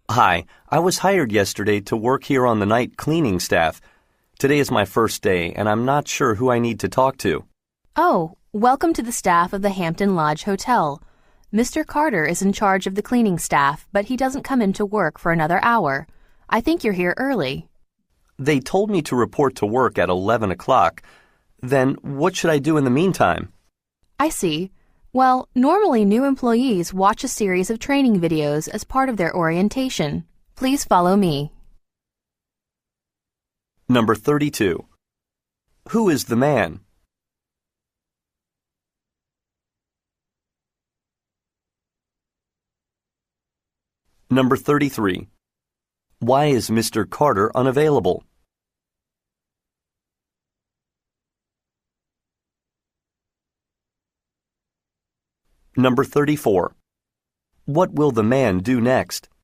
Hi, I was hired yesterday to work here on the night cleaning staff. Today is my first day, and I'm not sure who I need to talk to. Oh, welcome to the staff of the Hampton Lodge Hotel. Mr. Carter is in charge of the cleaning staff, but he doesn't come into work for another hour. I think you're here early. They told me to report to work at 11 o'clock. Then what should I do in the meantime? I see. Well, normally new employees watch a series of training videos as part of their orientation. Please follow me. Number 32. Who is the man? Number 33. Why is Mr. Carter unavailable? Number 34. What will the man do next?